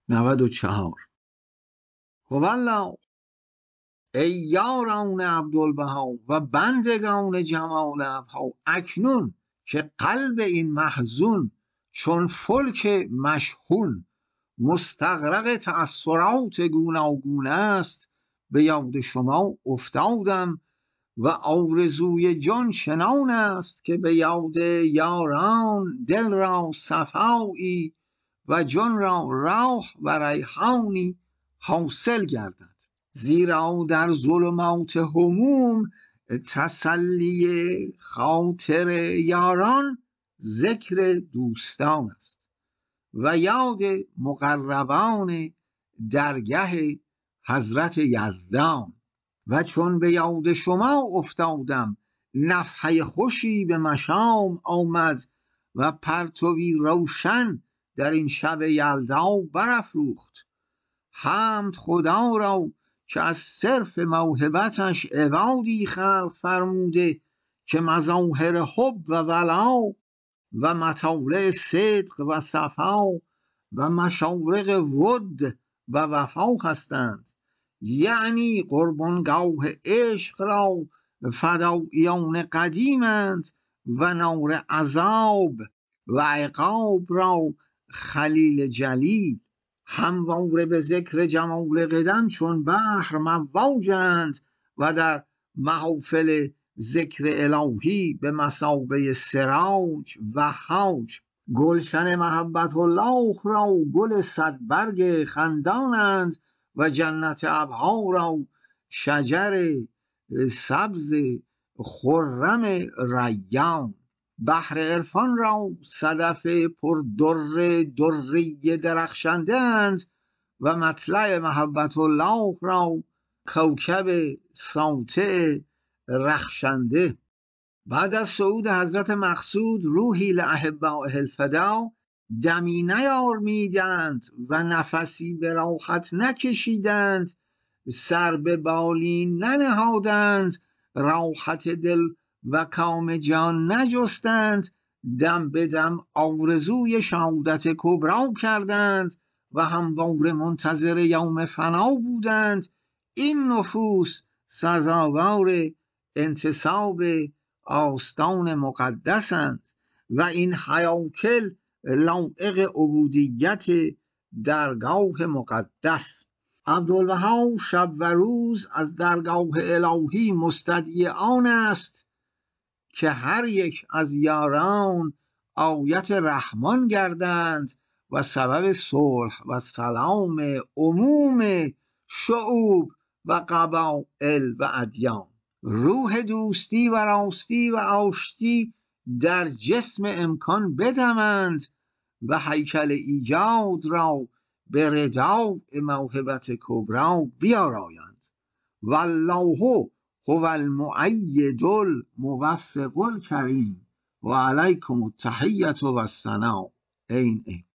94. هوالله، ای یاران عبدالبها و بندگان جمال ابها، اکنون که قلب این محزون چون فلک مشحون مستغرق تأثرات گوناگون است، به یاد شما افتادم و آرزوی جان چنان است که به یاد یاران دل را صفایی و جان را روح و ریحانی حاصل گردد. زیرا در ظلمات هموم تسلی خاطر یاران ذکر دوستان است و یاد مقربان درگه حضرت یزدان. و چون به یاد شما افتادم نفحه خوشی به مشام آمد و پرتوی روشن در این شب یلدا برافروخت. حمد خدا را که از صرف موهبتش عبادی خلق فرموده که مظاهر حب و ولا و مطالع صدق و صفا و مشارق ود و وفا هستند، یعنی قربانگاه عشق را فداییان قدیمند و نار عذاب و عقاب را خلیل جلیل. همواره به ذکر جمال قدم چون بحر مواجند و در محافل ذکر الهی به مثابه سراج و حاج. گلشن محبت الله را گل صدبرگ خندانند و جنت ابها را شجر سبز خرم ریان. بحر عرفان را صدف پر در دری درخشنده اند و مطلع محبت الله را کوکب ساطع رخشنده. بعد از صعود حضرت مقصود روحی لاحبائه الفدا دمی نیارمیدند و نفسی به راحت نکشیدند، سر به بالین ننهادند، راحت دل و کام جان نجستند، دم به دم آرزوی شهادت کبرا کردند و همواره منتظر یوم فنا بودند. این نفوس سزاوار انتصاب آستان مقدسند و این هیاکل لایق عبودیت درگاه مقدس. عبدالبها شب و روز از درگاه الهی مستدعی آن است که هر یک از یاران آیت رحمان گردند و سبب صلح و سلام عموم شعوب و قبایل و ادیان. روح دوستی و راستی و آشتی در جسم امکان بدمند و هیکل ایجاد را به رداء موهبت کبرا بیارایند. والله هو المؤید الموفق الکریم و علیکم التحیة و الثناء. این